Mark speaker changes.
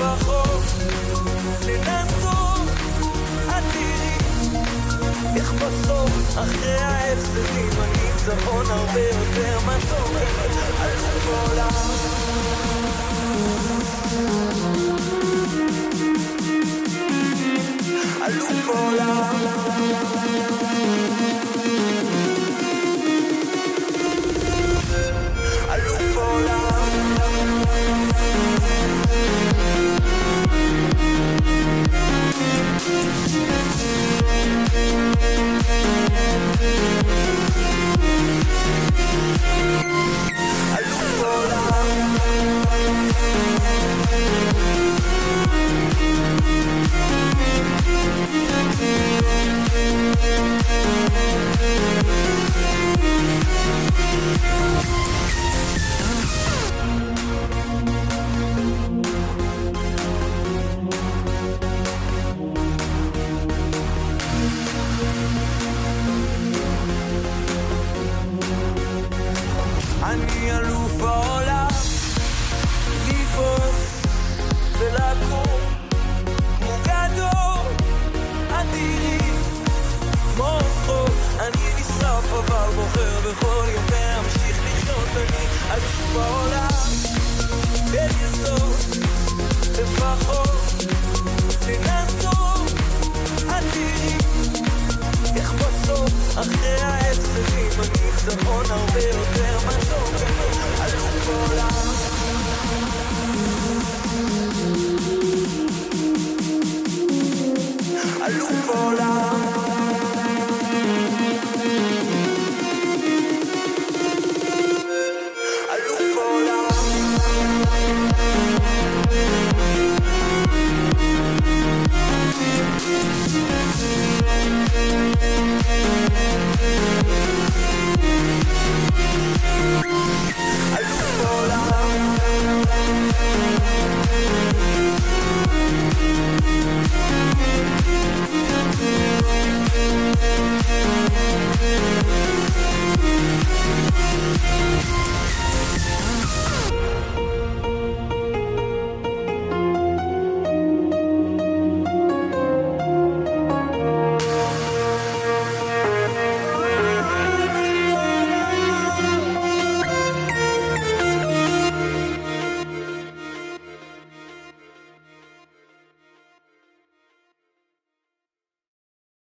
Speaker 1: לפחות לנסות, את תראי איך בסוף אחרי ההפסדים הניצחון הרבה יותר מתוק. אלוף העולם, אלוף העולם, אלוף העולם, אני אלוף העולם, ליפול ולקום כמו גדול, אדירי כמו חול. אני נשרף אבל בוחר בכל יום להמשיך לחיות. אני אלוף העולם, בין יסוד לפחות לנסות, אדירי איך בסוף אחרי ההפסדים הניצחון הרבה יותר מתוק. אלוף העולם,